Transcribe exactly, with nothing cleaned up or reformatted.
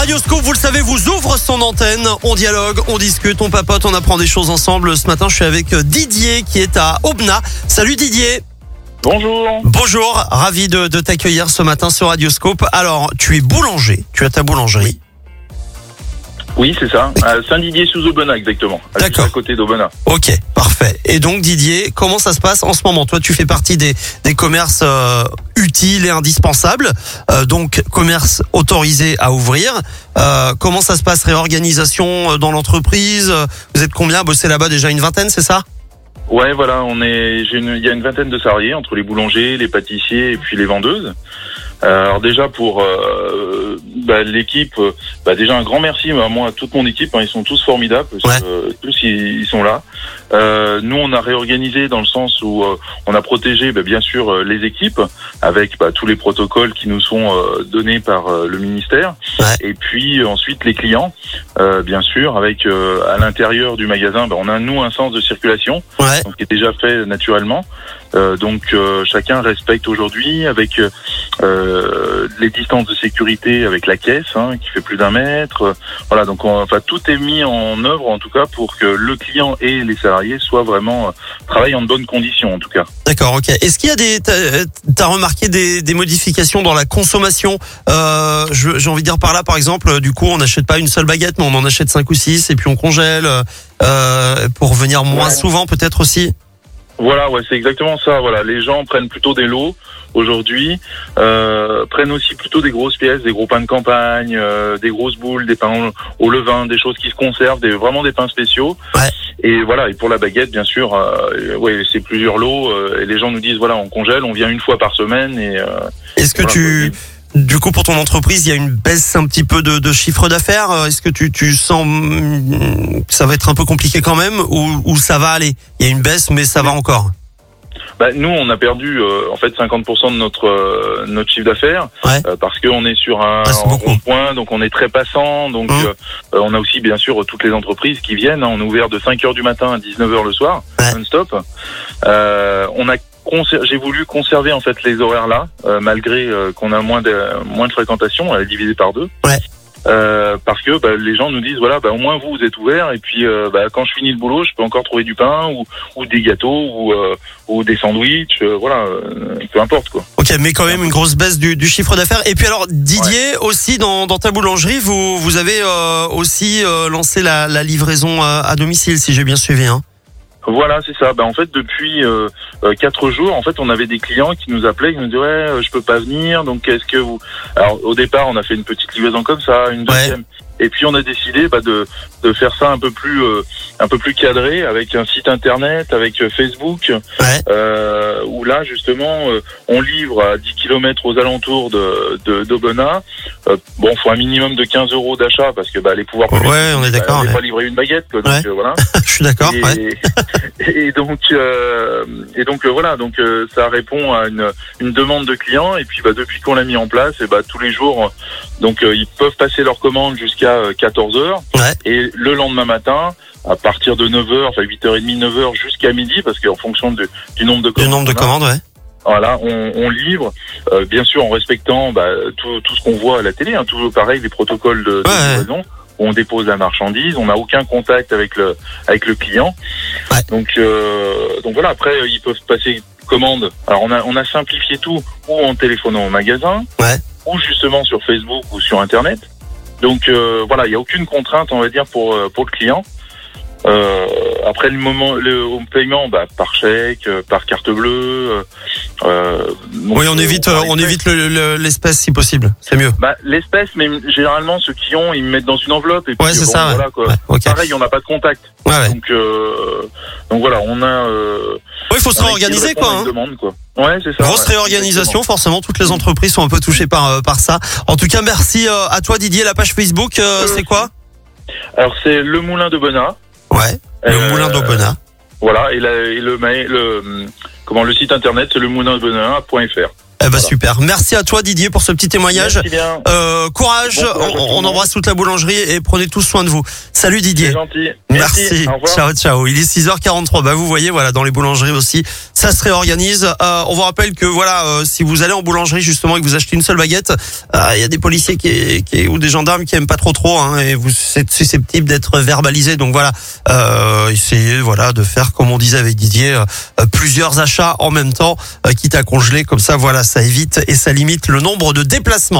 Radioscope, vous le savez, vous ouvre son antenne. On dialogue, on discute, on papote, on apprend des choses ensemble. Ce matin, je suis avec Didier qui est à Aubenas. Salut Didier. Bonjour. Bonjour, ravi de, de t'accueillir ce matin sur Radioscope. Alors, tu es boulanger, tu as ta boulangerie. Oui, c'est ça. À Saint-Didier sous Aubenas, exactement. À D'accord. Juste à côté d'Aubenas. Ok, parfait. Et donc Didier, comment ça se passe en ce moment? Toi, tu fais partie des, des commerces euh, utiles et indispensables, euh, donc commerce autorisé à ouvrir. Euh, comment ça se passe? Réorganisation dans l'entreprise? Vous êtes combien à bosser là-bas? Déjà une vingtaine, c'est ça? Ouais, voilà, on est. J'ai une, il y a une vingtaine de salariés entre les boulangers, les pâtissiers et puis les vendeuses. Euh, alors déjà pour euh, bah, l'équipe, bah, déjà un grand merci à moi, à toute mon équipe, hein, ils sont tous formidables, parce Ouais. que, euh, tous ils, ils sont là. Euh, nous on a réorganisé dans le sens où euh, on a protégé bah, bien sûr euh, les équipes avec bah, tous les protocoles qui nous sont euh, donnés par euh, le ministère, Ouais. et puis euh, ensuite les clients, euh, bien sûr avec euh, à l'intérieur du magasin, bah, on a nous un sens de circulation, Ouais. donc, qui est déjà fait naturellement. Euh, donc euh, chacun respecte aujourd'hui avec euh, les distances de sécurité avec la caisse hein, qui fait plus d'un mètre. Euh, voilà, donc on, enfin tout est mis en œuvre en tout cas pour que le client et les salariés soient vraiment euh, travaillent en de bonnes conditions en tout cas. D'accord, ok. Est-ce qu'il y a des, t'as, t'as remarqué des, des modifications dans la consommation? euh, je- J'ai envie de dire par là, par exemple, du coup, on n'achète pas une seule baguette, mais on en achète cinq ou six, et puis on congèle euh, pour venir moins Ouais. souvent, peut-être aussi. Voilà, ouais, c'est exactement ça. Voilà, les gens prennent plutôt des lots aujourd'hui, euh, prennent aussi plutôt des grosses pièces, des gros pains de campagne, euh, des grosses boules, des pains au levain, des choses qui se conservent, des vraiment des pains spéciaux. Ouais. Et voilà, et pour la baguette, bien sûr, euh, ouais, c'est plusieurs lots. Euh, et les gens nous disent voilà, on congèle, on vient une fois par semaine et. Euh, Est-ce que voilà, tu, du coup, pour ton entreprise, il y a une baisse un petit peu de, de chiffre d'affaires? Est-ce que tu, tu sens hum, que ça va être un peu compliqué quand même, ou, ou ça va aller? Il y a une baisse, mais ça va encore. Bah, nous, on a perdu euh, en fait cinquante pour cent de notre euh, notre chiffre d'affaires Ouais. euh, parce qu'on est sur un Ah, c'est beaucoup. rond-point, donc on est très passant. Donc Mmh. euh, on a aussi bien sûr toutes les entreprises qui viennent. Hein, on est ouvert de cinq heures du matin à dix-neuf heures le soir, Ouais. non-stop. Euh, on a conser- j'ai voulu conserver en fait les horaires là, euh, malgré euh, qu'on a moins de moins de fréquentation, elle est divisée par deux. Ouais. Euh, parce que bah, les gens nous disent voilà bah, au moins vous vous êtes ouverts et puis euh, bah, quand je finis le boulot je peux encore trouver du pain ou, ou des gâteaux ou, euh, ou des sandwichs euh, voilà euh, peu importe quoi. Ok, mais quand même une grosse baisse du, du chiffre d'affaires. Et puis alors Didier, aussi dans, dans ta boulangerie, vous vous avez euh, aussi euh, lancé la, la livraison à, à domicile, si j'ai bien suivi. Hein. Voilà, c'est ça. Ben en fait, depuis euh, euh, quatre jours, en fait, on avait des clients qui nous appelaient, qui nous disaient ouais, euh, je peux pas venir. Donc, est-ce que vous Alors, au départ, on a fait une petite livraison comme ça, une deuxième, et puis on a décidé bah, de de faire ça un peu plus euh, un peu plus cadré avec un site internet, avec euh, Facebook, Ouais. euh, où là justement, euh, on livre à dix kilomètres aux alentours de de d'Aubenas. Euh, bon, faut un minimum de quinze euros d'achat parce que bah les pouvoirs publics, Ouais, on est bah, d'accord. on n'est ouais. pas livré une baguette, quoi, donc Ouais. euh, voilà. Je suis d'accord. Et, Ouais. et donc, euh, et donc euh, voilà, donc euh, ça répond à une, une demande de clients. Et puis, bah, depuis qu'on l'a mis en place, et bah tous les jours, donc euh, ils peuvent passer leur commande jusqu'à euh, quatorze heures. Ouais. Et le lendemain matin, à partir de neuf heures, enfin huit heures trente, neuf heures jusqu'à midi, parce qu'en fonction de, du nombre de Du commandes, nombre de qu'on a, commandes, ouais. voilà, on, on livre, euh, bien sûr en respectant bah, tout, tout ce qu'on voit à la télé, hein, toujours pareil, les protocoles de, de Ouais. livraison. On dépose la marchandise, on n'a aucun contact avec le avec le client. Ouais. Donc euh, donc voilà. Après, ils peuvent passer commande. Alors on a on a simplifié tout, ou en téléphonant au magasin, Ouais. ou justement sur Facebook ou sur Internet. Donc euh, voilà, il y a aucune contrainte, on va dire, pour euh, pour le client. Euh, après le moment, le au paiement, bah, par chèque, euh, par carte bleue. Euh, euh, donc, Oui, on euh, évite, par euh, on espèce. évite le- le- l'espèce si possible. C'est mieux. Bah, l'espèce, mais généralement ceux qui ont, ils me mettent dans une enveloppe et puis Ouais, c'est bon, ça. Ouais. voilà quoi. Ouais, ok. Pareil, on n'a pas de contact. Ouais, ouais. Donc, euh, donc voilà, on a. Euh, Ouais, il faut se on a essayé de réorganiser, répondre quoi. à Hein. une demande, quoi. Ouais, c'est ça. Grosse ouais, réorganisation, forcément, toutes les entreprises sont un peu touchées par euh, par ça. En tout cas, merci euh, à toi Didier. La page Facebook, euh, Euh, c'est quoi? exactement. Alors c'est le Moulin d'Aubenas. Ouais. Le Euh, Moulin d'Aubenas. Voilà, et, la, et le, mail- le comment le site internet c'est le moulin d'aubenas point f r. Eh ben super. Merci à toi Didier pour ce petit témoignage. Merci bien. Euh, courage. Bon courage à tout on, le on monde. embrasse toute la boulangerie et prenez tous soin de vous. Salut Didier. C'est gentil. Merci. Merci. Au revoir. Ciao, ciao. Il est six heures quarante-trois. Bah, vous voyez, voilà, dans les boulangeries aussi, ça se réorganise. Euh, on vous rappelle que voilà, euh, si vous allez en boulangerie justement et que vous achetez une seule baguette, euh, il y a des policiers qui, qui ou des gendarmes qui aiment pas trop trop, hein, et vous êtes susceptible d'être verbalisé. Donc voilà, euh, essayez voilà de faire comme on disait avec Didier, euh, plusieurs achats en même temps, euh, quitte à congeler. Comme ça, voilà, ça évite et ça limite le nombre de déplacements.